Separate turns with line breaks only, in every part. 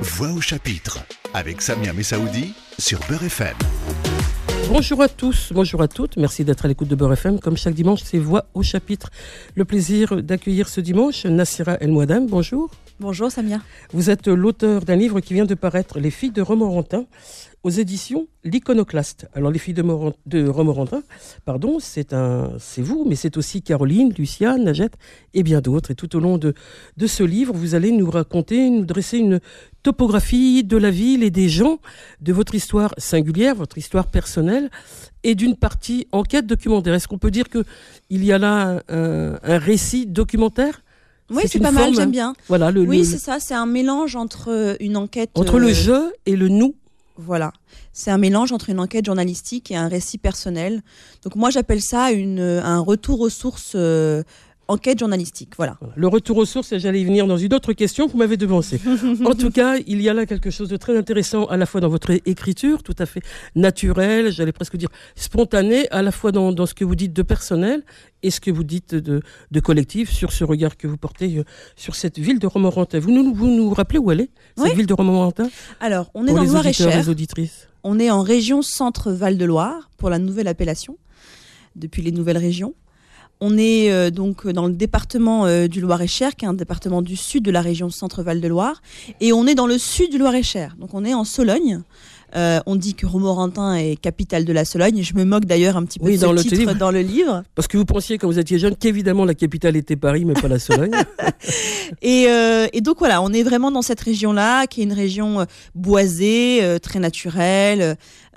Voix au chapitre avec Samia Messaoudi sur Beurre FM.
Bonjour à tous, bonjour à toutes, merci d'être à l'écoute de Beurre FM. Comme chaque dimanche, c'est Voix au chapitre. Le plaisir d'accueillir ce dimanche Nassira El Mouadem, bonjour.
Bonjour Samia.
Vous êtes l'auteur d'un livre qui vient de paraître, Les filles de Romorantin, aux éditions L'Iconoclaste. Alors les filles de Romorantin, pardon, c'est vous, mais c'est aussi Caroline, Lucia, Najette et bien d'autres. Et tout au long de ce livre, vous allez nous raconter, nous dresser une topographie de la ville et des gens, de votre histoire singulière, votre histoire personnelle et d'une partie enquête documentaire. Est-ce qu'on peut dire qu'il y a là un récit documentaire ?
Oui, c'est pas mal, j'aime bien.
Voilà,
c'est ça, c'est un mélange entre une enquête...
Entre le je et le nous.
Voilà, c'est un mélange entre une enquête journalistique et un récit personnel. Donc moi, j'appelle ça un retour aux sources enquête journalistique. Voilà.
Le retour aux sources, j'allais y venir dans une autre question que vous m'avez devancée. En tout cas, il y a là quelque chose de très intéressant à la fois dans votre écriture, tout à fait naturelle, j'allais presque dire spontanée, à la fois dans ce que vous dites de personnel et ce que vous dites de collectif, sur ce regard que vous portez sur cette ville de Romorantin. Vous nous rappelez où elle est, cette ville de Romorantin ?
Alors, on est dans le Loir-et-Cher.
Les auditrices.
On est en région Centre-Val de Loire, pour la nouvelle appellation, depuis les nouvelles régions. On est donc dans le département du Loir-et-Cher, qui est un département du sud de la région Centre-Val de Loire. Et on est dans le sud du Loir-et-Cher. Donc on est en Sologne. On dit que Romorantin est capitale de la Sologne. Je me moque d'ailleurs un petit peu de ce titre dans le livre.
Parce que vous pensiez quand vous étiez jeune qu'évidemment la capitale était Paris, mais pas la Sologne.
et donc voilà, on est vraiment dans cette région-là, qui est une région boisée, très naturelle,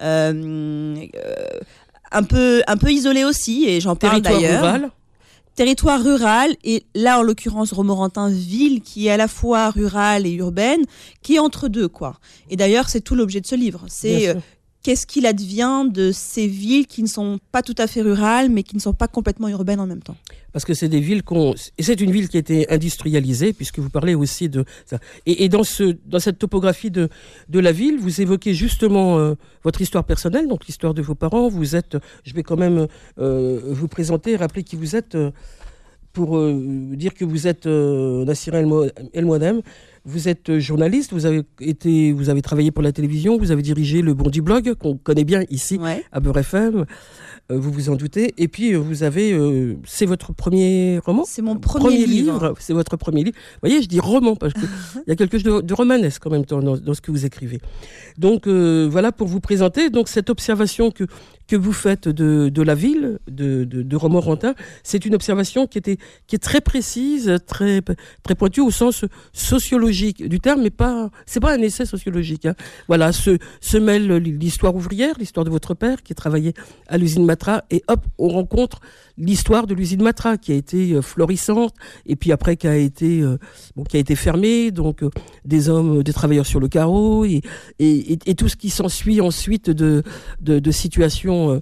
un peu isolée aussi, et j'en parle d'ailleurs. Territoire rural, et là en l'occurrence Romorantin ville, qui est à la fois rurale et urbaine, qui est entre deux quoi. Et d'ailleurs c'est tout l'objet de ce livre, c'est qu'est-ce qu'il advient de ces villes qui ne sont pas tout à fait rurales mais qui ne sont pas complètement urbaines en même temps.
Parce que c'est des villes et c'est une ville qui a été industrialisée, puisque vous parlez aussi de ça. Et dans cette topographie de la ville, vous évoquez justement votre histoire personnelle, donc l'histoire de vos parents. Je vais quand même vous présenter, rappeler qui vous êtes, pour dire que vous êtes Nassira El Mouadem. Vous êtes journaliste, vous avez travaillé pour la télévision, vous avez dirigé le Bondi Blog, qu'on connaît bien ici, à Beurre FM. Vous vous en doutez. Et puis, c'est votre premier roman ?
C'est mon premier livre.
C'est votre premier livre. Vous voyez, je dis roman, parce qu'il y a quelque chose de romanesque en même temps dans ce que vous écrivez. Donc, voilà pour vous présenter. Donc, cette observation que vous faites de la ville, de Romorantin, c'est une observation qui est très précise, très, très pointue au sens sociologique du terme, mais c'est pas un essai sociologique. Hein. Voilà, se mêle l'histoire ouvrière, l'histoire de votre père qui travaillait à l'usine Matra, et hop, on rencontre l'histoire de l'usine Matra qui a été florissante, et puis après qui a été fermée, donc des travailleurs sur le carreau, et tout ce qui s'ensuit ensuite de situations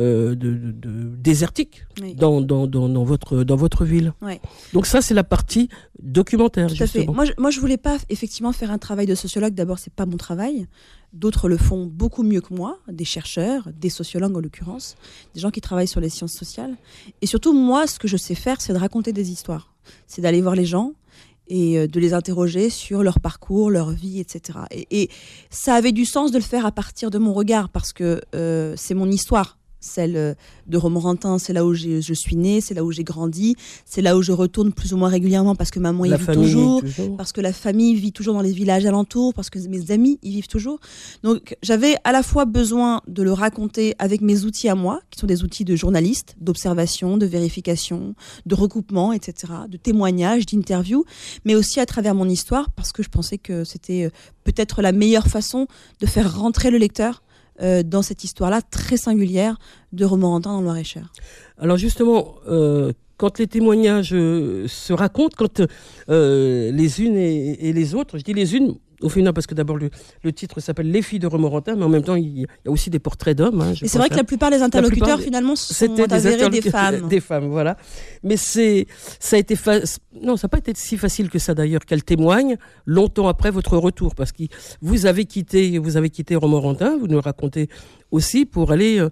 désertiques dans votre ville. Ouais. Donc ça, c'est la partie documentaire.
Tout à fait. Moi, je voulais pas effectivement faire un travail de sociologue. D'abord, c'est pas mon travail. D'autres le font beaucoup mieux que moi, des chercheurs, des sociologues en l'occurrence, des gens qui travaillent sur les sciences sociales. Et surtout, moi, ce que je sais faire, c'est de raconter des histoires. C'est d'aller voir les gens et de les interroger sur leur parcours, leur vie, etc. Et ça avait du sens de le faire à partir de mon regard, parce que c'est mon histoire. Celle de Romorantin, c'est là où je suis née, c'est là où j'ai grandi, c'est là où je retourne plus ou moins régulièrement parce que maman y vit toujours, parce que la famille vit toujours dans les villages alentours, parce que mes amis y vivent toujours. Donc j'avais à la fois besoin de le raconter avec mes outils à moi, qui sont des outils de journaliste, d'observation, de vérification, de recoupement, etc., de témoignage, d'interview, mais aussi à travers mon histoire, parce que je pensais que c'était peut-être la meilleure façon de faire rentrer le lecteur dans cette histoire-là très singulière de Romorantin dans le Loir-et-Cher.
Alors justement, quand les témoignages se racontent, quand les unes et les autres, je dis les unes au féminin parce que d'abord le titre s'appelle Les filles de Romorantin, mais en même temps il y a aussi des portraits d'hommes. Hein,
et c'est vrai que la plupart des interlocuteurs finalement sont avérés des femmes.
Des femmes, voilà. Mais ça n'a pas été si facile que ça d'ailleurs, qu'elles témoignent longtemps après votre retour, parce que vous avez quitté Romorantin, vous nous le racontez aussi, pour aller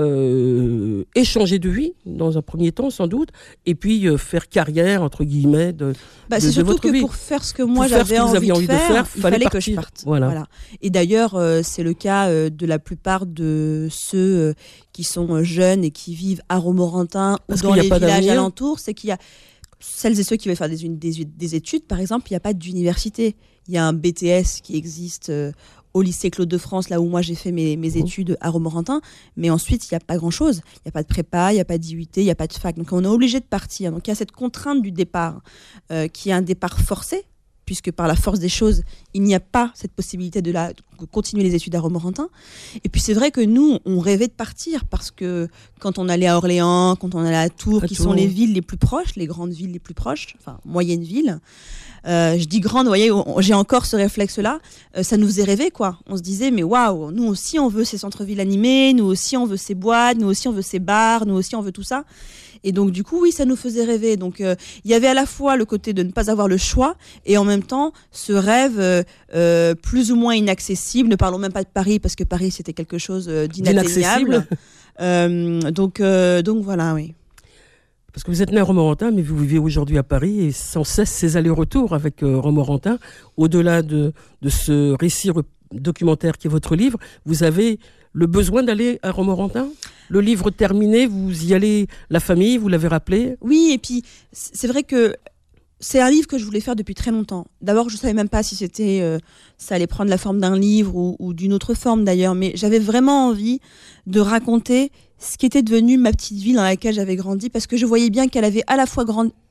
échanger de vie dans un premier temps sans doute, et puis faire carrière entre guillemets de
c'est surtout
votre
que
vie.
Pour faire ce que moi j'avais envie de faire, il fallait fallait que je parte. Voilà. Et d'ailleurs, c'est le cas de la plupart de ceux qui sont jeunes et qui vivent à Romorantin ou dans les villages alentours. C'est qu'il y a celles et ceux qui veulent faire des études, par exemple, il n'y a pas d'université. Il y a un BTS qui existe au lycée Claude de France, là où moi j'ai fait mes études à Romorantin, mais ensuite il n'y a pas grand-chose. Il n'y a pas de prépa, il n'y a pas d'IUT, il n'y a pas de fac. Donc on est obligé de partir. Donc il y a cette contrainte du départ, qui est un départ forcé, puisque par la force des choses, il n'y a pas cette possibilité de continuer les études à Romorantin. Et puis c'est vrai que nous, on rêvait de partir, parce que quand on allait à Orléans, quand on allait à Tours, qui sont les villes les plus proches, les grandes villes les plus proches, enfin moyennes villes, je dis grande, vous voyez, j'ai encore ce réflexe-là, ça nous faisait rêver, quoi. On se disait, mais waouh, nous aussi on veut ces centres-villes animés, nous aussi on veut ces boîtes, nous aussi on veut ces bars, nous aussi on veut tout ça. Et donc du coup, oui, ça nous faisait rêver. Donc il y avait à la fois le côté de ne pas avoir le choix, et en même temps ce rêve plus ou moins inaccessible. Ne parlons même pas de Paris, parce que Paris c'était quelque chose d'inatteignable. Donc voilà, oui.
Parce que vous êtes né à Romorantin, mais vous vivez aujourd'hui à Paris, et sans cesse ces allers-retours avec Romorantin. Au-delà de ce récit documentaire qui est votre livre, vous avez le besoin d'aller à Romorantin ? Le livre terminé, vous y allez, la famille, vous l'avez rappelé ?
Oui, et puis c'est vrai que c'est un livre que je voulais faire depuis très longtemps. D'abord, je ne savais même pas si ça allait prendre la forme d'un livre ou d'une autre forme d'ailleurs, mais j'avais vraiment envie de raconter ce qui était devenu ma petite ville dans laquelle j'avais grandi, parce que je voyais bien qu'elle avait à la fois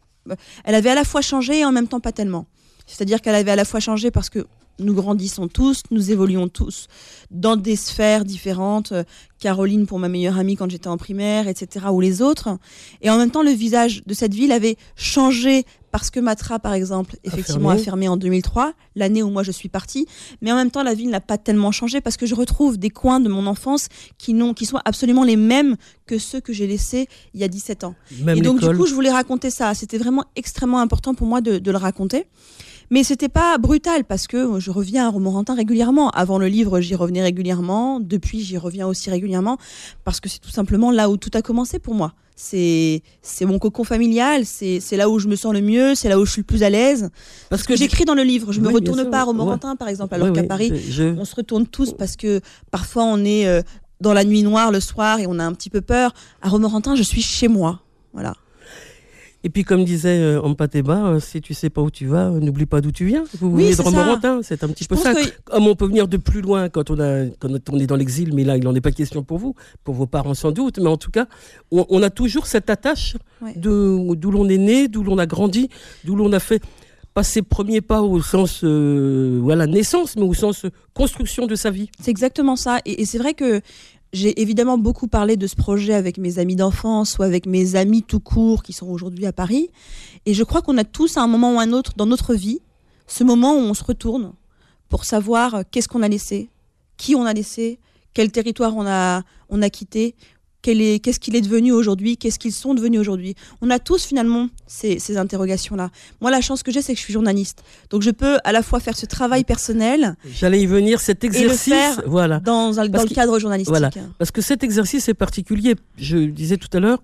changé et en même temps pas tellement. C'est-à-dire qu'elle avait à la fois changé parce que nous grandissons tous, nous évoluons tous dans des sphères différentes. Caroline pour ma meilleure amie quand j'étais en primaire, etc., ou les autres. Et en même temps, le visage de cette ville avait changé parce que Matra, par exemple, effectivement a fermé en 2003, l'année où moi je suis partie. Mais en même temps, la ville n'a pas tellement changé parce que je retrouve des coins de mon enfance qui sont absolument les mêmes que ceux que j'ai laissés il y a 17 ans. Même et donc, du coup, je voulais raconter ça. C'était vraiment extrêmement important pour moi de le raconter. Mais c'était pas brutal, parce que je reviens à Romorantin régulièrement. Avant le livre, j'y revenais régulièrement. Depuis, j'y reviens aussi régulièrement, parce que c'est tout simplement là où tout a commencé pour moi. C'est mon cocon familial, c'est là où je me sens le mieux, c'est là où je suis le plus à l'aise. Parce que j'écris dans le livre, je me retourne pas à Romorantin, par exemple, alors qu'à Paris, on se retourne tous parce que parfois on est dans la nuit noire le soir et on a un petit peu peur. À Romorantin, je suis chez moi. Voilà.
Et puis, comme disait Ampateba, si tu sais pas où tu vas, n'oublie pas d'où tu viens. Vous venez de Romorantin, c'est un petit peu ça. Comme on peut venir de plus loin quand on est dans l'exil, mais là, il n'en est pas question pour vous, pour vos parents sans doute. Mais en tout cas, on a toujours cette attache d'où l'on est né, d'où l'on a grandi, d'où l'on a fait pas ses premiers pas au sens naissance, mais au sens construction de sa vie.
C'est exactement ça. Et c'est vrai que j'ai évidemment beaucoup parlé de ce projet avec mes amis d'enfance ou avec mes amis tout court qui sont aujourd'hui à Paris. Et je crois qu'on a tous, à un moment ou un autre dans notre vie, ce moment où on se retourne pour savoir qu'est-ce qu'on a laissé, qui on a laissé, quel territoire on a quitté, qu'est-ce qu'il est devenu aujourd'hui, qu'est-ce qu'ils sont devenus aujourd'hui. On a tous finalement ces interrogations-là. Moi, la chance que j'ai, c'est que je suis journaliste. Donc je peux à la fois faire ce travail personnel.
J'allais y venir, cet exercice.
Et le faire dans le cadre journalistique. Voilà.
Parce que cet exercice est particulier. Je disais tout à l'heure,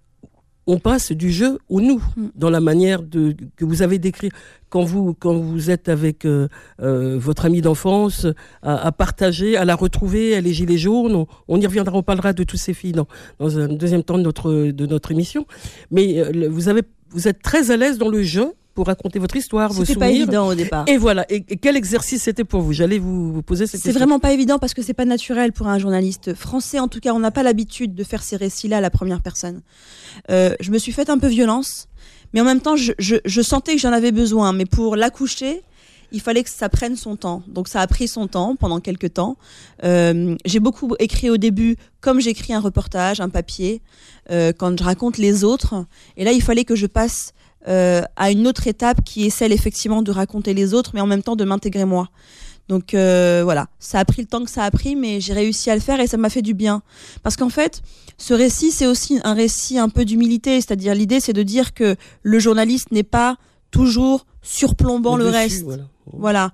on passe du jeu au nous, dans la manière que vous avez décrit. Quand vous êtes avec votre amie d'enfance, à partager, à la retrouver, elle est gilet jaune, on y reviendra, on parlera de toutes ces filles dans un deuxième temps de notre émission. Mais vous êtes très à l'aise dans le jeu pour raconter votre histoire, vos souvenirs.
C'était pas évident au départ.
Et voilà. Et quel exercice c'était pour vous ? J'allais vous poser cette question.
C'est vraiment pas évident parce que c'est pas naturel pour un journaliste français. En tout cas, on n'a pas l'habitude de faire ces récits-là à la première personne. Je me suis faite un peu violence, mais en même temps, je sentais que j'en avais besoin. Mais pour l'accoucher, il fallait que ça prenne son temps. Donc ça a pris son temps pendant quelques temps. J'ai beaucoup écrit au début, comme j'écris un reportage, un papier, quand je raconte les autres. Et là, il fallait que je passe à une autre étape qui est celle effectivement de raconter les autres, mais en même temps de m'intégrer moi. Donc voilà, ça a pris le temps que ça a pris, mais j'ai réussi à le faire et ça m'a fait du bien. Parce qu'en fait, ce récit, c'est aussi un récit un peu d'humilité, c'est-à-dire l'idée, c'est de dire que le journaliste n'est pas toujours surplombant le reste. Voilà.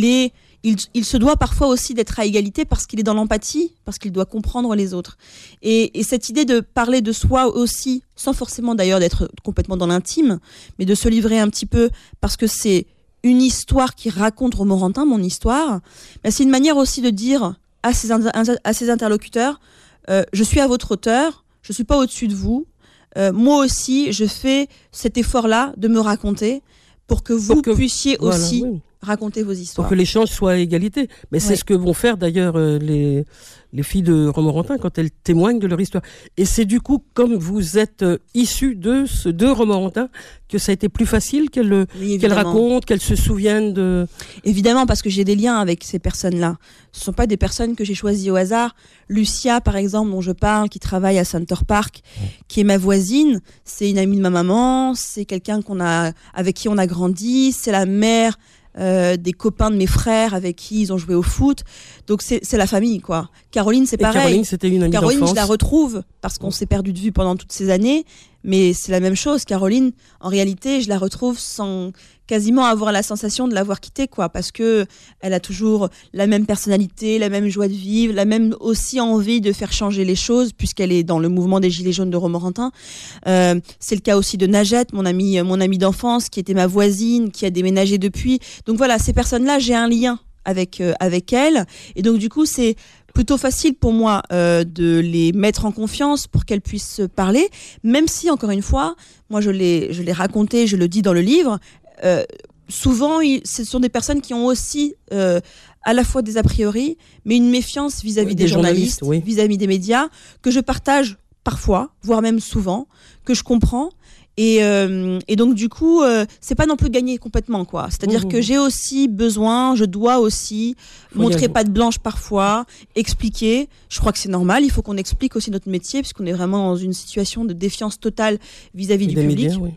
Il se doit parfois aussi d'être à égalité parce qu'il est dans l'empathie, parce qu'il doit comprendre les autres. Et cette idée de parler de soi aussi, sans forcément d'ailleurs d'être complètement dans l'intime, mais de se livrer un petit peu parce que c'est une histoire qui raconte Romorantin, mon histoire, c'est une manière aussi de dire à ses interlocuteurs, je suis à votre hauteur, je suis pas au-dessus de vous. Moi aussi, je fais cet effort-là de me raconter pour que vous puissiez aussi raconter vos histoires.
Pour que l'échange soit à égalité. Mais c'est ce que vont faire d'ailleurs les filles de Romorantin quand elles témoignent de leur histoire. Et c'est du coup, comme vous êtes issus de Romorantin, que ça a été plus facile qu'elles racontent, qu'elles se souviennent de...
Évidemment, parce que j'ai des liens avec ces personnes-là. Ce ne sont pas des personnes que j'ai choisies au hasard. Lucia, par exemple, dont je parle, qui travaille à Center Park, qui est ma voisine, c'est une amie de ma maman, c'est quelqu'un avec qui on a grandi, c'est la mère des copains de mes frères avec qui ils ont joué au foot. Donc c'est la famille, quoi. Caroline, c'est pareil.
Caroline, c'était une amie
Caroline,
d'enfance.
je la retrouve parce qu'on s'est perdu de vue pendant toutes ces années, mais c'est la même chose. Caroline, en réalité, je la retrouve sans quasiment avoir la sensation de l'avoir quittée, quoi, parce que elle a toujours la même personnalité, la même joie de vivre, la même aussi envie de faire changer les choses, puisqu'elle est dans le mouvement des Gilets jaunes de Romorantin. C'est le cas aussi de Najette, mon amie d'enfance, qui était ma voisine, qui a déménagé depuis. Donc voilà, ces personnes-là, j'ai un lien avec elles, et donc du coup, c'est plutôt facile pour moi de les mettre en confiance pour qu'elles puissent se parler, même si, encore une fois, moi je l'ai raconté, je le dis dans le livre, souvent ce sont des personnes qui ont aussi à la fois des a priori, mais une méfiance vis-à-vis des journalistes, vis-à-vis des médias, que je partage parfois, voire même souvent, que je comprends. Et donc du coup, c'est pas non plus gagné complètement, quoi. C'est-à-dire que j'ai aussi besoin, je dois aussi montrer patte blanche parfois, expliquer. Je crois que c'est normal. Il faut qu'on explique aussi notre métier, puisqu'on est vraiment dans une situation de défiance totale vis-à-vis du public. Médias,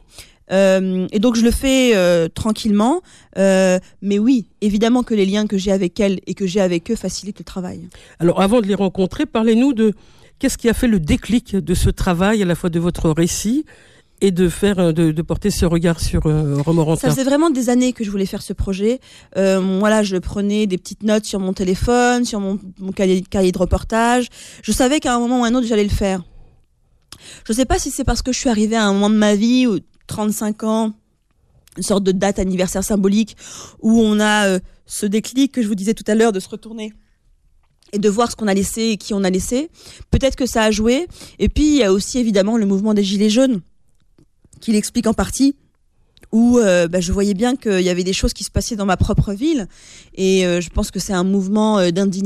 et donc je le fais tranquillement, mais oui, évidemment que les liens que j'ai avec elles et que j'ai avec eux facilitent le travail.
Alors avant de les rencontrer, parlez-nous de qu'est-ce qui a fait le déclic de ce travail, à la fois de votre récit et de porter ce regard sur Romorantin.
Ça faisait vraiment des années que je voulais faire ce projet. Voilà, je prenais des petites notes sur mon téléphone, sur mon cahier de reportage. Je savais qu'à un moment ou à un autre, j'allais le faire. Je ne sais pas si c'est parce que je suis arrivée à un moment de ma vie où 35 ans, une sorte de date anniversaire symbolique où on a ce déclic que je vous disais tout à l'heure de se retourner et de voir ce qu'on a laissé et qui on a laissé. Peut-être que ça a joué. Et puis, il y a aussi évidemment le mouvement des Gilets jaunes qui l'explique en partie, où je voyais bien qu'il y avait des choses qui se passaient dans ma propre ville. Et je pense que c'est un mouvement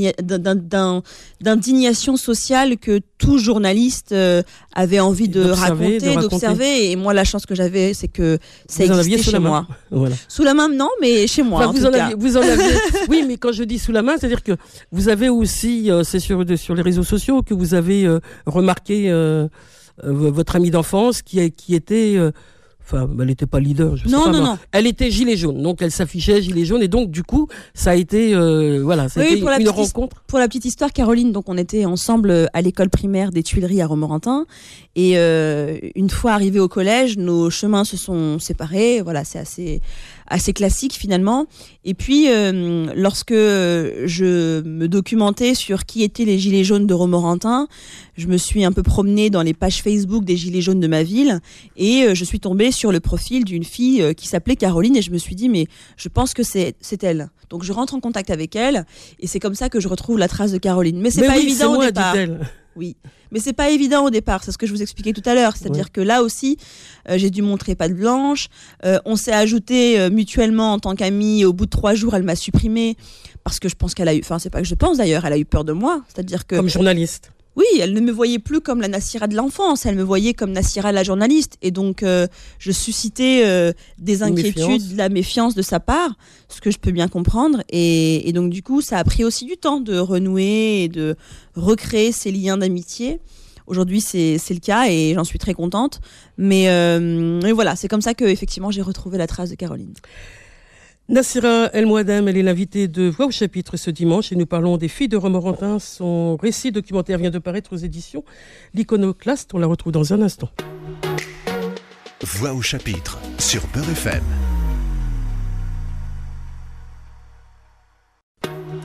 d'indignation sociale que tout journaliste avait envie d'observer. Et moi, la chance que j'avais, c'est que ça existait chez moi.
Voilà.
Sous la main, non, mais chez moi,
vous en aviez. Oui, mais quand je dis sous la main, c'est-à-dire que vous avez aussi, c'est sur les réseaux sociaux que vous avez remarqué votre amie d'enfance qui était... Enfin, elle n'était pas leader, je sais pas. Non. Elle était gilet jaune, donc elle s'affichait gilet jaune, et donc du coup, ça a été, une rencontre.
Pour la petite histoire, Caroline, donc on était ensemble à l'école primaire des Tuileries à Romorantin, et une fois arrivés au collège, nos chemins se sont séparés. Voilà, c'est assez classique finalement. Et puis, lorsque je me documentais sur qui étaient les Gilets jaunes de Romorantin, je me suis un peu promenée dans les pages Facebook des Gilets jaunes de ma ville, et je suis tombée sur le profil d'une fille qui s'appelait Caroline, et je me suis dit, mais je pense que c'est elle. Donc je rentre en contact avec elle, et c'est comme ça que je retrouve la trace de Caroline. Mais c'est pas évident au départ. Oui, mais c'est pas évident au départ, c'est ce que je vous expliquais tout à l'heure, c'est-à-dire que là aussi, j'ai dû montrer patte blanche, on s'est ajouté mutuellement en tant qu'amis, au bout de 3 jours, elle m'a supprimée, parce que je pense qu'elle a eu, enfin c'est pas que je pense d'ailleurs, elle a eu peur de moi, c'est-à-dire que...
Comme journaliste.
Oui, elle ne me voyait plus comme la Nassira de l'enfance, elle me voyait comme Nassira la journaliste, et donc je suscitais des inquiétudes, de la méfiance de sa part, ce que je peux bien comprendre, et donc du coup ça a pris aussi du temps de renouer et de recréer ces liens d'amitié. Aujourd'hui c'est le cas et j'en suis très contente, mais voilà, c'est comme ça que effectivement j'ai retrouvé la trace de Caroline.
Nassira El Mouadem, elle est l'invitée de Voix au chapitre ce dimanche et nous parlons des filles de Romorantin. Son récit documentaire vient de paraître aux éditions L'Iconoclaste. On la retrouve dans un instant.
Voix au chapitre sur Beurre FM.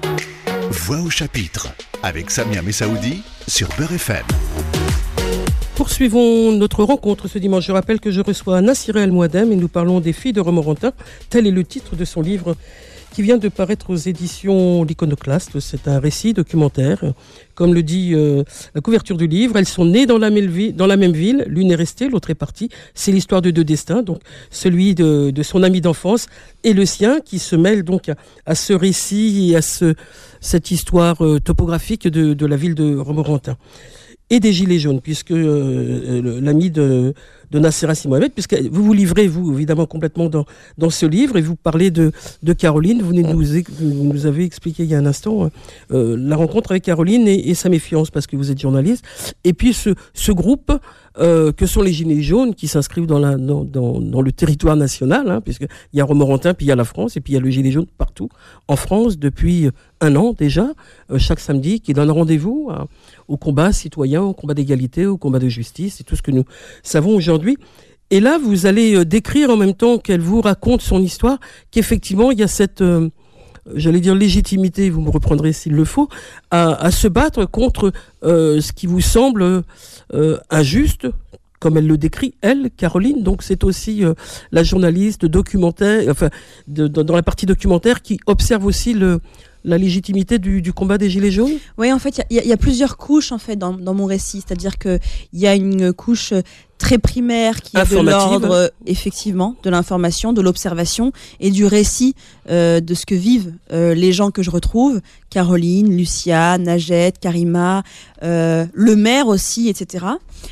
Voix au chapitre avec Samia Messaoudi sur Beurre FM.
poursuivons notre rencontre ce dimanche. Je rappelle que je reçois Nassira El Mouadem et nous parlons des filles de Romorantin. Tel est le titre de son livre qui vient de paraître aux éditions L'Iconoclaste. C'est un récit documentaire. Comme le dit la couverture du livre, elles sont nées dans la même ville. L'une est restée, l'autre est partie. C'est l'histoire de deux destins, donc celui de son ami d'enfance et le sien, qui se mêlent donc à ce récit et à cette histoire topographique de la ville de Romorantin. Et des Gilets jaunes, puisque l'ami de Nassira El Mouadem, puisque vous vous livrez, vous, évidemment, complètement dans ce livre, et vous parlez de Caroline. Vous nous avez expliqué il y a un instant la rencontre avec Caroline et sa méfiance, parce que vous êtes journaliste. Et puis ce groupe que sont les Gilets jaunes, qui s'inscrivent dans le territoire national, hein, puisqu'il y a Romorantin, puis il y a la France, et puis il y a le Gilet jaune partout, en France, depuis 1 an déjà, chaque samedi, qui donne rendez-vous au combat citoyen, au combat d'égalité, au combat de justice, et tout ce que nous savons aujourd'hui. Et là, vous allez décrire en même temps qu'elle vous raconte son histoire, qu'effectivement, il y a cette, j'allais dire légitimité, vous me reprendrez s'il le faut, à se battre contre ce qui vous semble injuste, comme elle le décrit, elle, Caroline. Donc c'est aussi la journaliste documentaire, enfin, dans la partie documentaire, qui observe aussi la légitimité du combat des Gilets jaunes.
Oui, en fait, il y a plusieurs couches en fait dans mon récit. C'est-à-dire que il y a une couche très primaire qui est de l'ordre, effectivement, de l'information, de l'observation et du récit de ce que vivent les gens que je retrouve, Caroline, Lucia, Najette, Karima, le maire aussi, etc.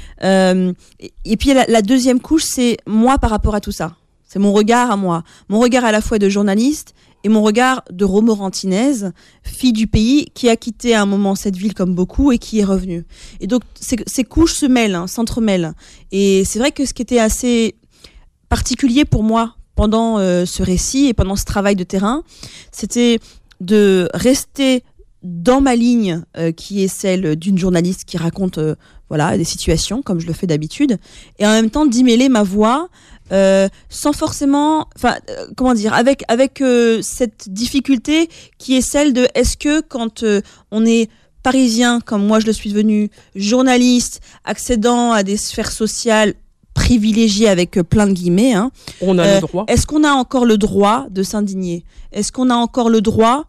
Et puis la deuxième couche, c'est moi par rapport à tout ça. C'est mon regard à moi, mon regard à la fois de journaliste et mon regard de romorantinaise, fille du pays, qui a quitté à un moment cette ville comme beaucoup et qui est revenue. Et donc ces couches se mêlent, s'entremêlent. Et c'est vrai que ce qui était assez particulier pour moi pendant ce récit et pendant ce travail de terrain, c'était de rester dans ma ligne qui est celle d'une journaliste qui raconte des situations comme je le fais d'habitude, et en même temps d'y mêler ma voix sans forcément, avec cette difficulté qui est celle de est-ce que quand on est parisien comme moi je le suis devenu, journaliste, accédant à des sphères sociales privilégiées avec plein de guillemets,
on a le droit.
Est-ce qu'on a encore le droit de s'indigner? Est-ce qu'on a encore le droit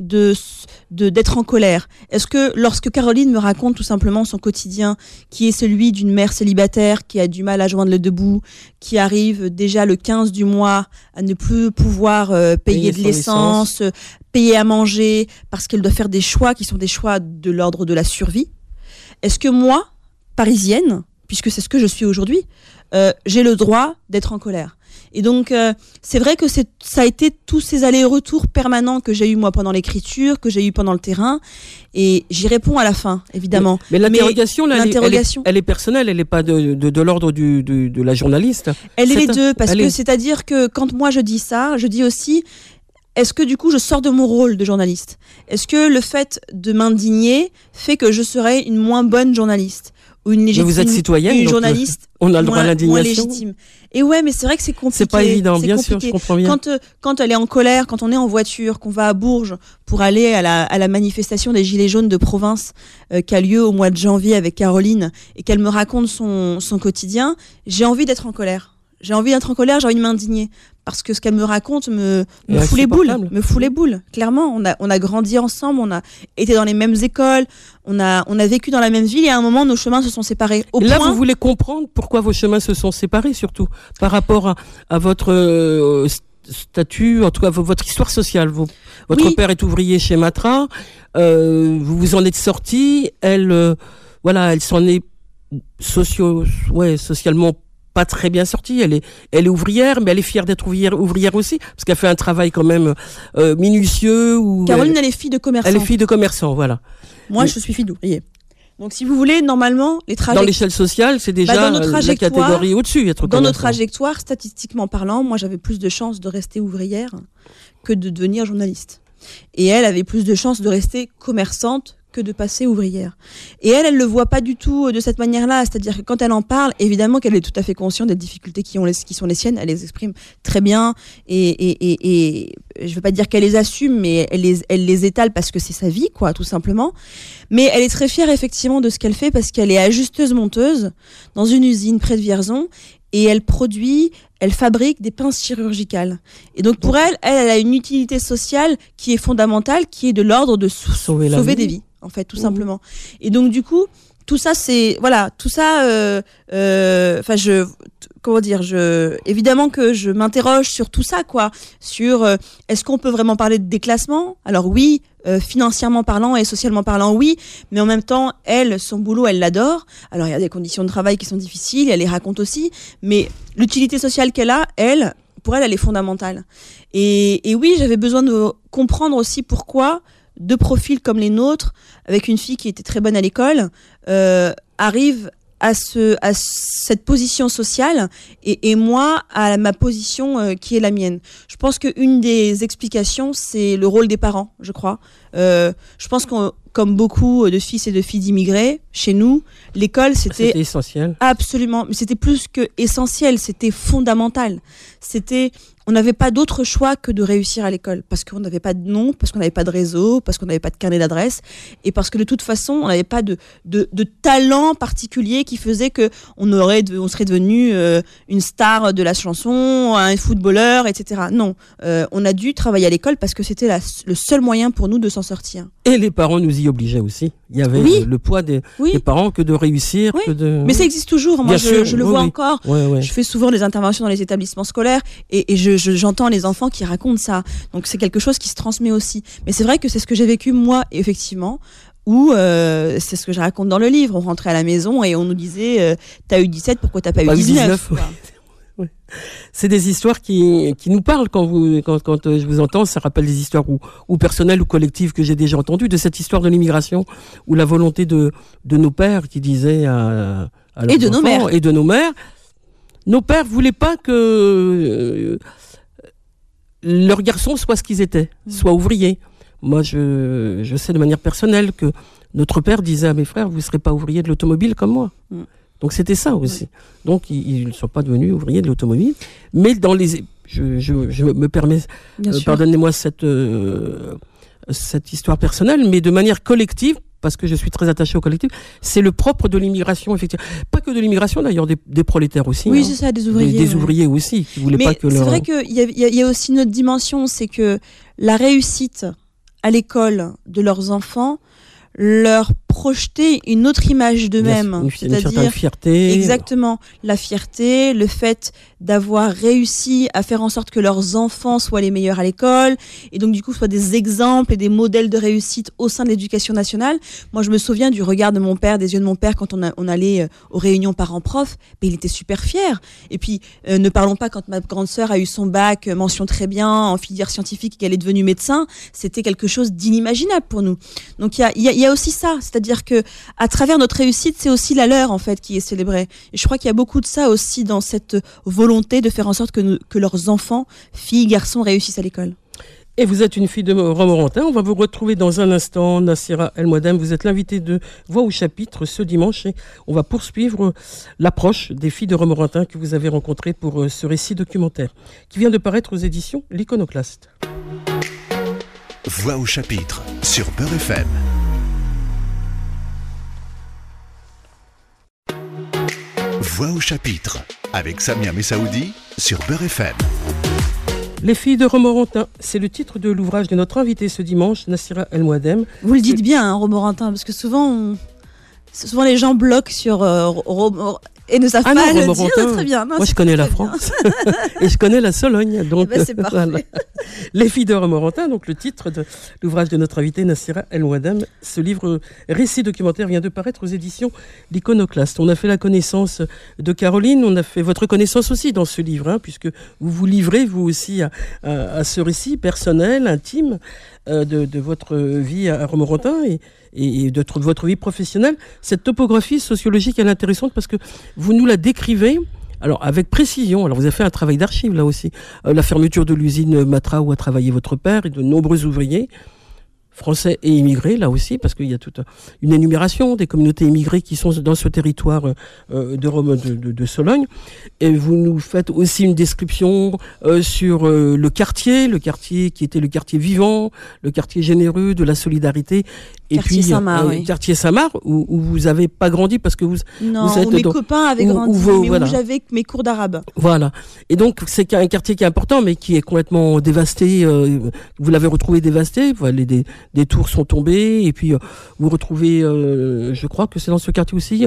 d'être en colère? Est-ce que lorsque Caroline me raconte tout simplement son quotidien, qui est celui d'une mère célibataire qui a du mal à joindre le debout, qui arrive déjà le 15 du mois à ne plus pouvoir payer de l'essence, payer à manger, parce qu'elle doit faire des choix qui sont des choix de l'ordre de la survie, est-ce que moi, parisienne, puisque c'est ce que je suis aujourd'hui, j'ai le droit d'être en colère? Et donc, c'est vrai que ça a été tous ces allers-retours permanents que j'ai eu moi pendant l'écriture, que j'ai eu pendant le terrain, et j'y réponds à la fin, évidemment.
Mais l'interrogation, elle est personnelle, elle n'est pas de l'ordre de la journaliste.
Elle est les deux, parce que c'est-à-dire que quand moi je dis ça, je dis aussi, est-ce que du coup je sors de mon rôle de journaliste? Est-ce que le fait de m'indigner fait que je serais une moins bonne journaliste? Ou une légitime,
mais vous êtes citoyenne,
une journaliste
on a le droit à l'indignation.
Moins légitime. Et ouais, mais c'est vrai que c'est compliqué.
C'est pas évident, bien sûr, je comprends bien.
Quand elle est en colère, quand on est en voiture, qu'on va à Bourges pour aller à la manifestation des Gilets jaunes de province qui a lieu au mois de janvier avec Caroline, et qu'elle me raconte son quotidien, j'ai envie d'être en colère. J'ai envie de m'indigner. Parce que ce qu'elle me raconte me fout les boules. Clairement, on a grandi ensemble, on a été dans les mêmes écoles, on a vécu dans la même ville, et à un moment, nos chemins se sont séparés.
Vous voulez comprendre pourquoi vos chemins se sont séparés, surtout par rapport à votre statut, en tout cas votre histoire sociale. Votre père est ouvrier chez Matra, vous vous en êtes sortis, elle s'en est socialement pas très bien sortie. Elle est ouvrière, mais elle est fière d'être ouvrière aussi, parce qu'elle fait un travail quand même minutieux.
Caroline, elle est fille de commerçant.
Elle est fille de commerçant, voilà.
Moi, je suis fille d'ouvrier. Donc, si vous voulez, normalement, les trajectoires...
Dans l'échelle sociale, c'est déjà la catégorie au-dessus.
Dans nos trajectoires, statistiquement parlant, moi, j'avais plus de chances de rester ouvrière que de devenir journaliste. Et elle avait plus de chances de rester commerçante que que de passer ouvrière. Et elle le voit pas du tout de cette manière-là. C'est-à-dire que quand elle en parle, évidemment qu'elle est tout à fait consciente des difficultés qui sont les siennes. Elle les exprime très bien. Et je veux pas dire qu'elle les assume, mais elle les étale parce que c'est sa vie, quoi, tout simplement. Mais elle est très fière, effectivement, de ce qu'elle fait parce qu'elle est ajusteuse-monteuse dans une usine près de Vierzon. Et elle fabrique des pinces chirurgicales. Et donc pour elle a une utilité sociale qui est fondamentale, qui est de l'ordre de sauver des vies, en fait, tout simplement. Et donc du coup, tout ça, évidemment que je m'interroge sur tout ça, quoi, sur est-ce qu'on peut vraiment parler de déclassement ? Alors oui, financièrement parlant et socialement parlant, oui, mais en même temps, son boulot, elle l'adore. Alors il y a des conditions de travail qui sont difficiles, elle les raconte aussi, mais l'utilité sociale qu'elle a, pour elle est fondamentale. Et oui, j'avais besoin de comprendre aussi pourquoi deux profils comme les nôtres, avec une fille qui était très bonne à l'école, arrivent à cette position sociale et moi à ma position qui est la mienne. Je pense qu'une des explications, c'est le rôle des parents, je crois. Je pense que comme beaucoup de fils et de filles d'immigrés, chez nous, l'école, c'était
essentiel.
Absolument, mais c'était plus que essentiel, c'était fondamental. On n'avait pas d'autre choix que de réussir à l'école, parce qu'on n'avait pas de nom, parce qu'on n'avait pas de réseau, parce qu'on n'avait pas de carnet d'adresse, et parce que de toute façon, on n'avait pas de talent particulier qui faisait que on serait devenu une star de la chanson, un footballeur, etc. Non, on a dû travailler à l'école parce que c'était le seul moyen pour nous de s'en sortir.
Et les parents nous y obligeaient aussi. Il y avait le poids des parents que de réussir.
Oui.
Que de...
Mais ça existe toujours. Moi, je le vois encore.
Ouais.
Je fais souvent des interventions dans les établissements scolaires et j'entends les enfants qui racontent ça. Donc c'est quelque chose qui se transmet aussi. Mais c'est vrai que c'est ce que j'ai vécu moi, effectivement. Ou c'est ce que je raconte dans le livre. On rentrait à la maison et on nous disait t'as eu 17, pourquoi t'as pas eu 19
Ouais. C'est des histoires qui nous parlent quand je vous entends. Ça rappelle des histoires ou personnelles ou collectives que j'ai déjà entendues, de cette histoire de l'immigration ou la volonté de nos pères qui disaient à leurs enfants, et de nos mères. Nos pères voulaient pas que leurs garçons soient ce qu'ils étaient, soient ouvriers. Moi, je sais de manière personnelle que notre père disait à mes frères, vous serez pas ouvriers de l'automobile comme moi. Donc c'était ça aussi. Donc ils ne sont pas devenus ouvriers de l'automobile, mais je me permets, pardonnez-moi cette histoire personnelle, mais de manière collective, parce que je suis très attaché au collectif, c'est le propre de l'immigration, effectivement. Pas que de l'immigration d'ailleurs, des prolétaires aussi.
Oui, c'est ça, des ouvriers.
Des ouvriers aussi, qui voulaient pas que
c'est vrai qu'il y a aussi une autre dimension, c'est que la réussite à l'école de leurs enfants leur projeter une autre image d'eux-mêmes,
c'est-à-dire une fierté.
Exactement, la fierté, le fait d'avoir réussi à faire en sorte que leurs enfants soient les meilleurs à l'école et donc du coup soient des exemples et des modèles de réussite au sein de l'éducation nationale. Moi, je me souviens du regard de mon père, des yeux de mon père quand on allait aux réunions parents-prof, mais il était super fier. Et puis ne parlons pas quand ma grande sœur a eu son bac, mention très bien en filière scientifique et qu'elle est devenue médecin, c'était quelque chose d'inimaginable pour nous. Donc il y a aussi ça, c'est-à-dire que à travers notre réussite, c'est aussi la leur en fait qui est célébrée. Et je crois qu'il y a beaucoup de ça aussi dans cette volonté de faire en sorte que leurs enfants, filles, garçons, réussissent à l'école.
Et vous êtes une fille de Romorantin. On va vous retrouver dans un instant, Nassira El Mouadem. Vous êtes l'invitée de Voix au chapitre ce dimanche et on va poursuivre l'approche des filles de Romorantin que vous avez rencontrées pour ce récit documentaire qui vient de paraître aux éditions L'Iconoclaste.
Voix au chapitre sur Beurre FM. Voix au chapitre avec Samia Messaoudi sur Beurre FM.
Les filles de Romorantin, c'est le titre de l'ouvrage de notre invitée ce dimanche, Nassira El Mouadem.
Vous le dites bien, hein, Romorantin, parce que souvent les gens bloquent sur et ne savent pas le dire très bien. Non,
moi, je connais la France et je connais la Sologne. Donc,
c'est parfait. Voilà.
Les filles de Romorantin, donc le titre de l'ouvrage de notre invitée Nassira El Mouadem. Ce livre récit documentaire vient de paraître aux éditions L'Iconoclaste. On a fait la connaissance de Caroline, on a fait votre connaissance aussi dans ce livre, puisque vous vous livrez vous aussi à ce récit personnel, intime de votre vie à Romorantin et de votre vie professionnelle. Cette topographie sociologique, elle est intéressante parce que vous nous la décrivez, alors avec précision. Alors vous avez fait un travail d'archive là aussi. La fermeture de l'usine Matra où a travaillé votre père et de nombreux ouvriers. français et immigrés, là aussi, parce qu'il y a toute une énumération des communautés immigrées qui sont dans ce territoire de Sologne. Et vous nous faites aussi une description sur le quartier qui était le quartier vivant, le quartier généreux, de la solidarité. Et
quartier
puis,
Saint-Marc, oui.
Quartier Saint-Marc, où vous n'avez pas grandi parce que vous êtes
où mes copains avaient grandi,
voilà.
Où j'avais mes cours d'arabe.
Voilà. Et donc, c'est un quartier qui est important, mais qui est complètement dévasté. Vous l'avez retrouvé dévasté. Voilà, des tours sont tombées. Et puis, vous retrouvez, je crois que c'est dans ce quartier aussi,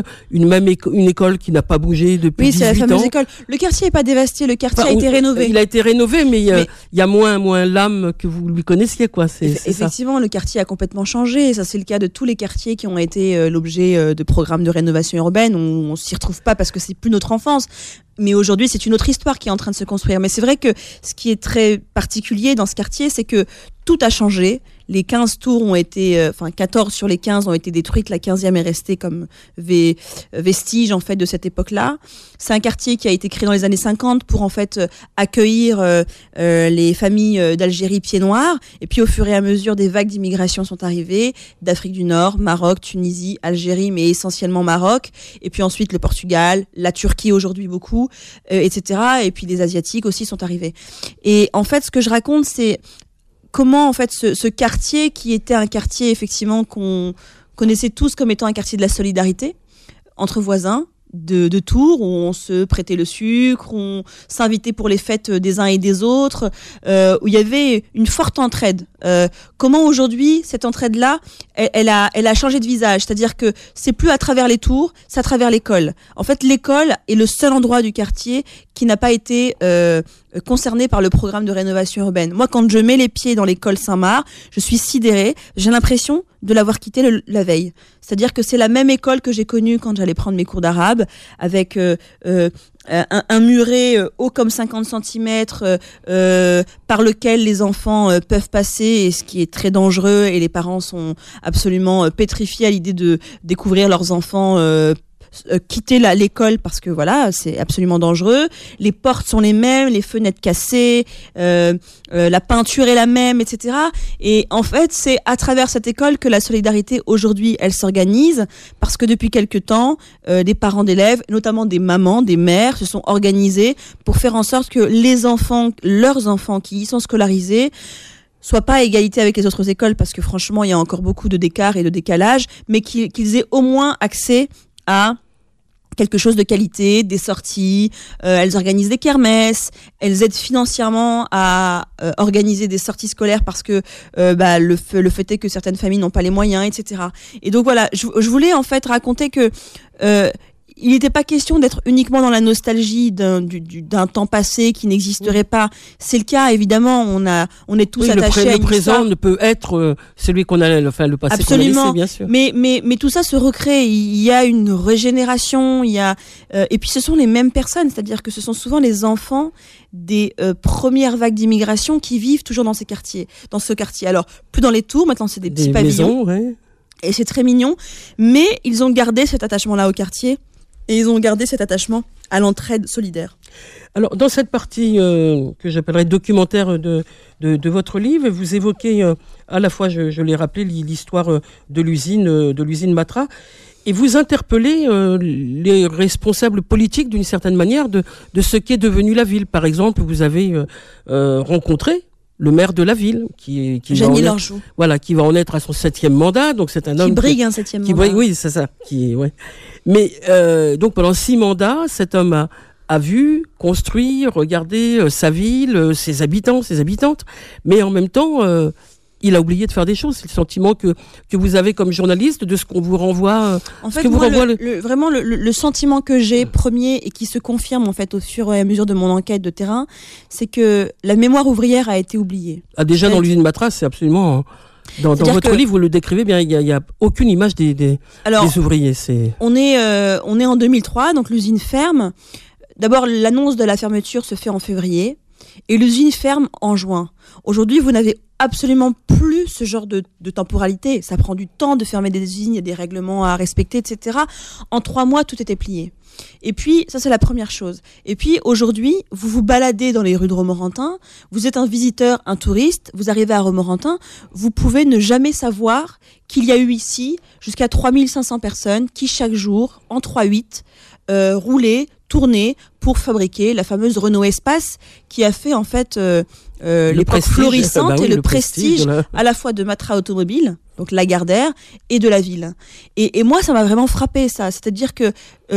une école qui n'a pas bougé depuis 18 ans.
Oui, c'est la fameuse école. Le quartier n'est pas dévasté, le quartier a été rénové.
Il a été rénové, mais il y a moins l'âme que vous lui connaissiez, quoi.
Effectivement, le quartier a complètement changé. Ça, c'est le cas de tous les quartiers qui ont été l'objet de programmes de rénovation urbaine. On s'y retrouve pas parce que c'est plus notre enfance. Mais aujourd'hui, c'est une autre histoire qui est en train de se construire. Mais c'est vrai que ce qui est très particulier dans ce quartier, c'est que tout a changé. Les 15 tours ont été, 14 sur les 15 ont été détruites. La 15e est restée comme vestige, en fait, de cette époque-là. C'est un quartier qui a été créé dans les années 50 pour, en fait, accueillir les familles d'Algérie pieds noirs. Et puis, au fur et à mesure, des vagues d'immigration sont arrivées. D'Afrique du Nord, Maroc, Tunisie, Algérie, mais essentiellement Maroc. Et puis ensuite, le Portugal, la Turquie aujourd'hui beaucoup, etc. Et puis, les Asiatiques aussi sont arrivés. Et en fait, ce que je raconte, c'est comment, en fait, ce quartier qui était un quartier, effectivement, qu'on connaissait tous comme étant un quartier de la solidarité, entre voisins, de Tours, où on se prêtait le sucre, on s'invitait pour les fêtes des uns et des autres, où il y avait une forte entraide. Comment aujourd'hui, cette entraide-là, elle a changé de visage. C'est-à-dire que c'est plus à travers les tours, c'est à travers l'école. En fait, l'école est le seul endroit du quartier qui n'a pas été concerné par le programme de rénovation urbaine. Moi, quand je mets les pieds dans l'école Saint-Marc, je suis sidérée. J'ai l'impression de l'avoir quittée la veille. C'est-à-dire que c'est la même école que j'ai connue quand j'allais prendre mes cours d'arabe, avec un muret haut comme 50 cm par lequel les enfants peuvent passer, et ce qui est très dangereux, et les parents sont absolument pétrifiés à l'idée de découvrir leurs enfants quitter l'école parce que voilà, c'est absolument dangereux. Les portes sont les mêmes, les fenêtres cassées, la peinture est la même, etc. Et en fait, c'est à travers cette école que la solidarité aujourd'hui, elle s'organise, parce que depuis quelque temps, des parents d'élèves, notamment des mamans, des mères, se sont organisés pour faire en sorte que les enfants, leurs enfants qui y sont scolarisés, soient pas à égalité avec les autres écoles, parce que franchement, il y a encore beaucoup d'écart et de décalage, mais qu'ils aient au moins accès à quelque chose de qualité, des sorties, elles organisent des kermesses, elles aident financièrement à organiser des sorties scolaires parce que le fait est que certaines familles n'ont pas les moyens, etc. Et donc voilà, je voulais en fait raconter que il n'était pas question d'être uniquement dans la nostalgie d'un temps passé qui n'existerait pas. C'est le cas, évidemment. On est tous attachés à une
le présent ne peut être celui qu'on a, le passé qu'on a laissé, bien sûr.
Mais tout ça se recrée. Il y a une régénération. Et puis ce sont les mêmes personnes, c'est-à-dire que ce sont souvent les enfants des premières vagues d'immigration qui vivent toujours dans ce quartier. Alors plus dans les tours. Maintenant, c'est des petits pavillons.
Maisons, ouais.
Et c'est très mignon. Mais ils ont gardé cet attachement-là au quartier. Et ils ont gardé cet attachement à l'entraide solidaire.
Alors, dans cette partie que j'appellerais documentaire de votre livre, vous évoquez à la fois, je l'ai rappelé, l'histoire de l'usine Matra, et vous interpellez les responsables politiques d'une certaine manière de ce qu'est devenu la ville. Par exemple, vous avez rencontré le maire de la ville, qui
Jeannie Lorjou.
Voilà, qui va en être à son 7e mandat. Donc c'est un homme
qui brigue un 7e mandat.
Oui, c'est ça. Mais donc pendant 6 mandats, cet homme a vu, construit, regardé sa ville, ses habitants, ses habitantes. Mais en même temps, il a oublié de faire des choses. C'est le sentiment que vous avez comme journaliste de ce qu'on vous renvoie.
En fait, moi, vraiment le sentiment que j'ai premier et qui se confirme en fait au fur et à mesure de mon enquête de terrain, c'est que la mémoire ouvrière a été oubliée.
Déjà dans l'usine Matra, c'est absolument. Dans votre livre, vous le décrivez bien. Il y a aucune image des ouvriers.
On est en 2003, donc l'usine ferme. D'abord, l'annonce de la fermeture se fait en février et l'usine ferme en juin. Aujourd'hui, vous n'avez absolument plus ce genre de temporalité. Ça prend du temps de fermer des usines, il y a des règlements à respecter, etc. En 3 mois, tout était plié. Et puis, ça c'est la première chose. Et puis, aujourd'hui, vous vous baladez dans les rues de Romorantin, vous êtes un visiteur, un touriste, vous arrivez à Romorantin, vous pouvez ne jamais savoir qu'il y a eu ici jusqu'à 3500 personnes qui, chaque jour, en 3/8, roulaient, tournaient pour fabriquer la fameuse Renault Espace qui a fait en fait l'époque florissante et le prestige à la fois de Matra Automobile, donc Lagardère, et de la ville. Et moi, ça m'a vraiment frappé, ça. C'est-à-dire que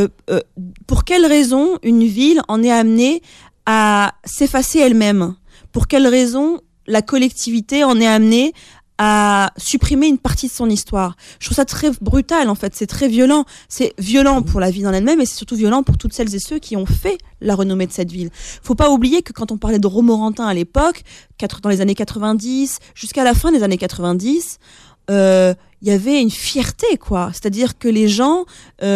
pour quelle raison une ville en est amenée à s'effacer elle-même ? Pour quelle raison la collectivité en est amenée à supprimer une partie de son histoire? Je trouve ça très brutal, en fait. C'est très violent. C'est violent pour la ville en elle-même, et c'est surtout violent pour toutes celles et ceux qui ont fait la renommée de cette ville. Faut pas oublier que quand on parlait de Romorantin à l'époque, dans les années 90, jusqu'à la fin des années 90, il y avait une fierté, quoi. C'est-à-dire que les gens,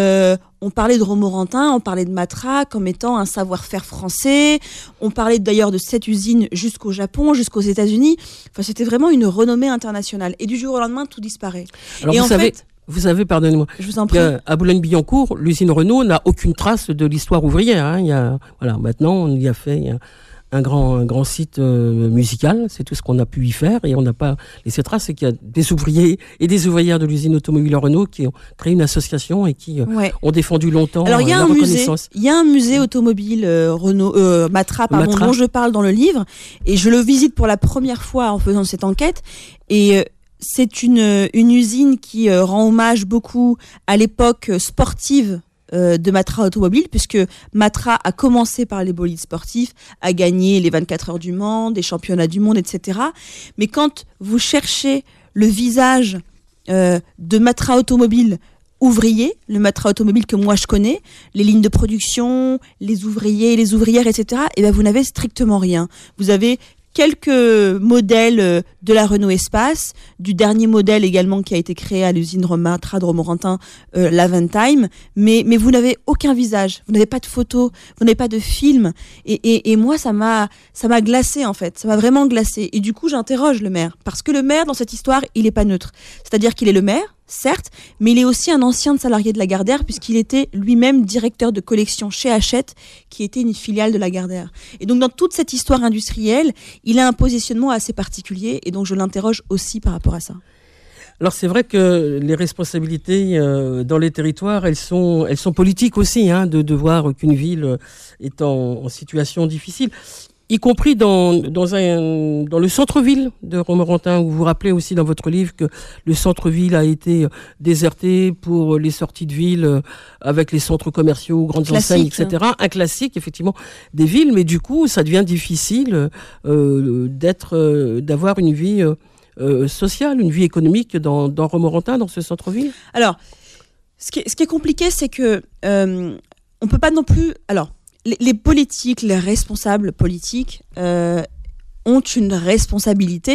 on parlait de Romorantin, on parlait de Matra comme étant un savoir-faire français. On parlait d'ailleurs de cette usine jusqu'au Japon, jusqu'aux États-Unis. Enfin, c'était vraiment une renommée internationale. Et du jour au lendemain, tout disparaît.
Alors, vous savez, pardonnez-moi,
je vous en prie.
À Boulogne-Billancourt, l'usine Renault n'a aucune trace de l'histoire ouvrière. Hein. Maintenant, on y a fait un grand site musical, c'est tout ce qu'on a pu y faire, et on n'a pas laissé trace. C'est qu'il y a des ouvriers et des ouvrières de l'usine automobile Renault qui ont créé une association et qui ont défendu longtemps la reconnaissance.
Il y a un musée automobile Renault, Matra, dont je parle dans le livre, et je le visite pour la première fois en faisant cette enquête, et c'est une usine qui rend hommage beaucoup à l'époque sportive de Matra Automobile, puisque Matra a commencé par les bolides sportifs, a gagné les 24 heures du Mans, des championnats du monde, etc. Mais quand vous cherchez le visage de Matra Automobile ouvrier, le Matra Automobile que moi je connais, les lignes de production, les ouvriers, les ouvrières, etc., et ben vous n'avez strictement rien. Vous avez quelques modèles de la Renault Espace, du dernier modèle également qui a été créé à l'usine Matra de Romorantin, l'Aventime, mais vous n'avez aucun visage, vous n'avez pas de photos, vous n'avez pas de film, et moi ça m'a glacé, en fait, ça m'a vraiment glacé. Et du coup j'interroge le maire, parce que le maire dans cette histoire il est pas neutre, c'est-à-dire qu'il est le maire, certes, mais il est aussi un ancien salarié de Lagardère, puisqu'il était lui-même directeur de collection chez Hachette, qui était une filiale de Lagardère. Et donc, dans toute cette histoire industrielle, il a un positionnement assez particulier, et donc je l'interroge aussi par rapport à ça.
Alors, c'est vrai que les responsabilités dans les territoires, elles sont politiques aussi, hein, de voir qu'une ville est en situation difficile. Y compris dans le centre-ville de Romorantin, où vous vous rappelez aussi dans votre livre que le centre-ville a été déserté pour les sorties de ville avec les centres commerciaux, grandes enseignes, etc. Un classique, effectivement, des villes, mais du coup, ça devient difficile d'avoir une vie sociale, une vie économique dans Romorantin, dans ce centre-ville.
Alors, ce qui est compliqué, c'est que on peut pas non plus... Alors, les politiques, les responsables politiques ont une responsabilité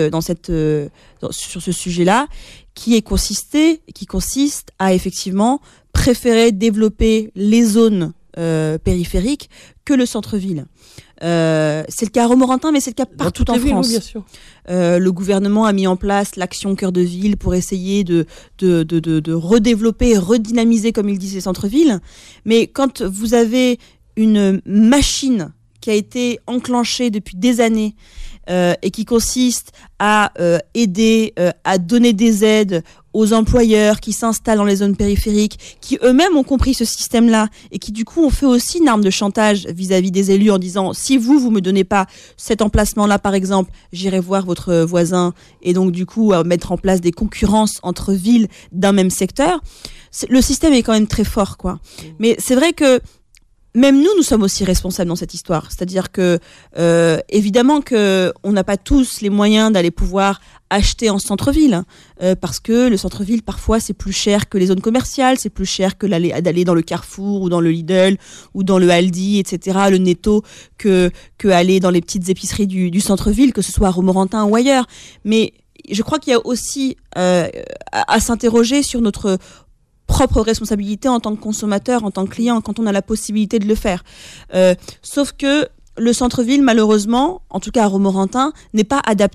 sur ce sujet-là qui consiste à effectivement préférer développer les zones périphériques que le centre-ville. C'est le cas à Romorantin, mais c'est le cas partout en France.
Bien sûr.
Le gouvernement a mis en place l'action Cœur de Ville pour essayer de redévelopper, redynamiser, comme il disait, centre-ville. Mais quand vous avez une machine qui a été enclenchée depuis des années et qui consiste à aider, à donner des aides aux employeurs qui s'installent dans les zones périphériques, qui eux-mêmes ont compris ce système-là et qui du coup ont fait aussi une arme de chantage vis-à-vis des élus en disant si vous me donnez pas cet emplacement-là par exemple, j'irai voir votre voisin, et donc du coup mettre en place des concurrences entre villes d'un même secteur. Le système est quand même très fort, quoi. Mais c'est vrai que même nous sommes aussi responsables dans cette histoire. C'est-à-dire que, évidemment que on n'a pas tous les moyens d'aller pouvoir acheter en centre-ville, parce que le centre-ville, parfois, c'est plus cher que les zones commerciales, c'est plus cher que d'aller dans le Carrefour, ou dans le Lidl, ou dans le Aldi, etc., le Netto, que aller dans les petites épiceries du centre-ville, que ce soit à Romorantin ou ailleurs. Mais je crois qu'il y a aussi à s'interroger sur notre propre responsabilité en tant que consommateur, en tant que client, quand on a la possibilité de le faire. Sauf que le centre-ville, malheureusement, en tout cas à Romorantin, n'est pas adapté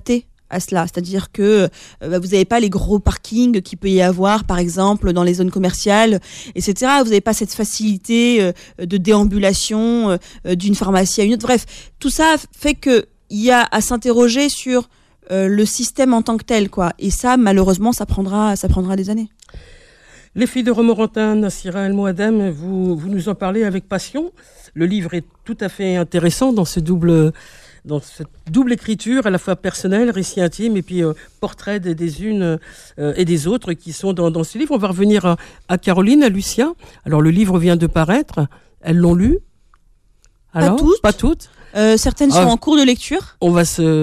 à cela. C'est-à-dire que vous n'avez pas les gros parkings qu'il peut y avoir, par exemple, dans les zones commerciales, etc. Vous n'avez pas cette facilité de déambulation d'une pharmacie à une autre. Bref, tout ça fait qu'il y a à s'interroger sur le système en tant que tel, quoi. Et ça, malheureusement, ça prendra des années.
Les filles de Romorantin, Nassira El Mouadem, vous nous en parlez avec passion. Le livre est tout à fait intéressant dans cette double écriture, à la fois personnelle, récit intime, et puis portrait des unes et des autres qui sont dans ce livre. On va revenir à Caroline, à Lucia. Alors, le livre vient de paraître. Elles l'ont lu? Alors, pas toutes.
Certaines sont en cours de lecture.
On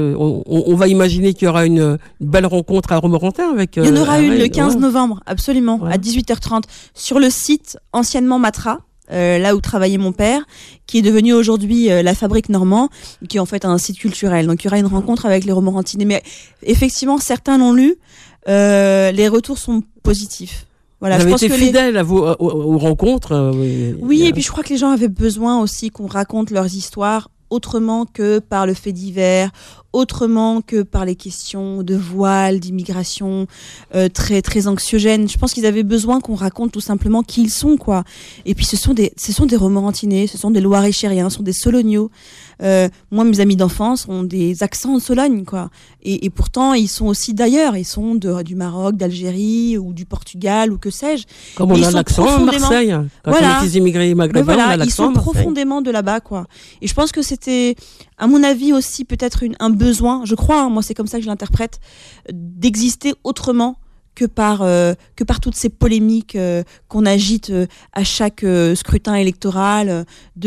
va imaginer qu'il y aura une belle rencontre à Romorantin avec.
Il y en aura une le 15 novembre, absolument, à 18h30, sur le site anciennement Matra, là où travaillait mon père, qui est devenu aujourd'hui la Fabrique Normand, qui est en fait un site culturel. Donc il y aura une rencontre avec les Romorantinais. Mais effectivement, certains l'ont lu. Les retours sont positifs. Voilà,
vous avez été fidèle aux rencontres.
Oui, et puis je crois que les gens avaient besoin aussi qu'on raconte leurs histoires autrement que par le fait divers, autrement que par les questions de voile, d'immigration, très très anxiogènes. Je pense qu'ils avaient besoin qu'on raconte tout simplement qui ils sont, quoi. Et puis ce sont des Romorantinais, ce sont des Loir-et-Chériens, ce sont des Solognos. Moi, mes amis d'enfance ont des accents de Sologne, quoi. Et pourtant, ils sont aussi d'ailleurs. Ils sont du Maroc, d'Algérie ou du Portugal ou que sais-je.
Comme on a l'accent à Marseille. Quand on est des immigrés maghrébins, on a l'accent à Marseille.
Ils sont profondément de là-bas, quoi. Et je pense que c'était, à mon avis, aussi peut-être un besoin, je crois, hein, moi c'est comme ça que je l'interprète, d'exister autrement que par toutes ces polémiques qu'on agite à chaque scrutin électoral,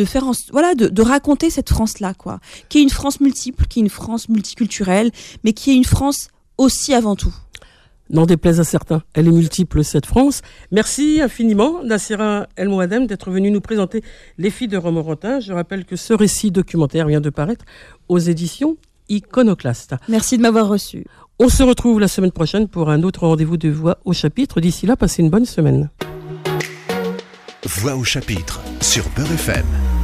de raconter cette France-là, quoi, qui est une France multiple, qui est une France multiculturelle, mais qui est une France aussi avant tout.
N'en déplaise à certains, elle est multiple, cette France. Merci infiniment, Nassira El Mouadem, d'être venue nous présenter Les filles de Romorantin. Je rappelle que ce récit documentaire vient de paraître aux éditions Iconoclaste.
Merci de m'avoir reçu.
On se retrouve la semaine prochaine pour un autre rendez-vous de Voix au chapitre. D'ici là, passez une bonne semaine.
Voix au chapitre sur Beurre FM.